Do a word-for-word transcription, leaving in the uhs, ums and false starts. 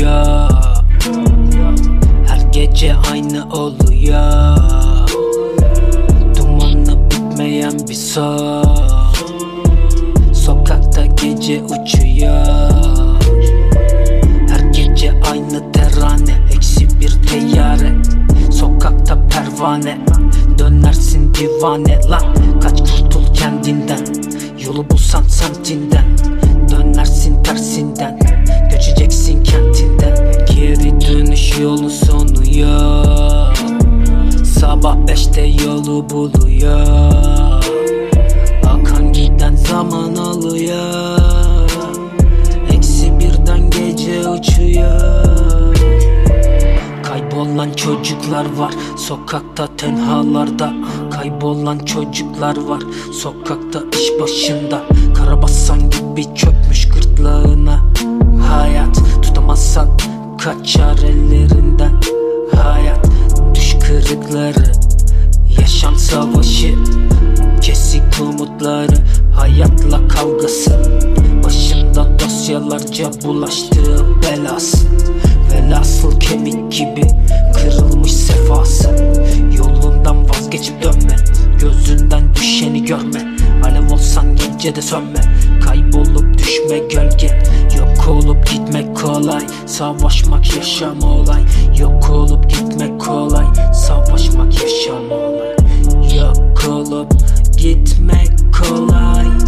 oluyor. Her gece aynı oluyor. Dumanla bitmeyen bir son. Sokakta gece uçuyor. Her gece aynı terane, eksi bir teyyare. Sokakta pervane, dönersin divane. Lan kaç, kurtul kendinden. Yolu bulsan semtinden, dönersin tersinden. Göçeceksin kentinden. Geri dönüş yolu sonu yok. Sabah beşte yolu buluyor. Akan giden zaman alıyor. Eksi birden gece uçuyor. Kaybolan çocuklar var sokakta, tenhalarda. Kaybolan çocuklar var sokakta, iş başında. Karabasan gibi çökmüş gırtlağına hayat. Tutamazsan kaçar ellerinden hayat. Düş kırıkları, yaşam savaşı, kesik umutları, hayatla kavgası. Başında dosyalarca bulaştığı belası. Velhasıl kemik gibi kırılmış sefası. Yolundan vazgeçip dönme, gözünden düşeni görme. Alev olsan gece de sönme, kaybolup düşme gölge. Yok olup gitmek kolay, savaşmak yaşam olay. Yok olup gitmek kolay, savaşmak yaşam olay. Yok olup gitmek kolay.